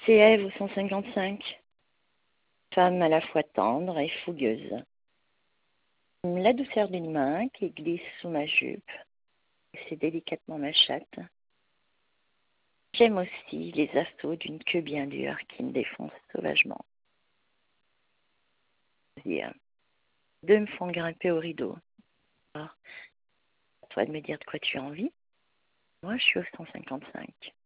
C'est Ève au 155. Femme à la fois tendre et fougueuse. La douceur d'une main qui glisse sous ma jupe. C'est délicatement ma chatte. J'aime aussi les assauts d'une queue bien dure qui me défonce sauvagement. Deux me font grimper au rideau. Alors, à toi de me dire de quoi tu as envie. Moi, je suis au 155.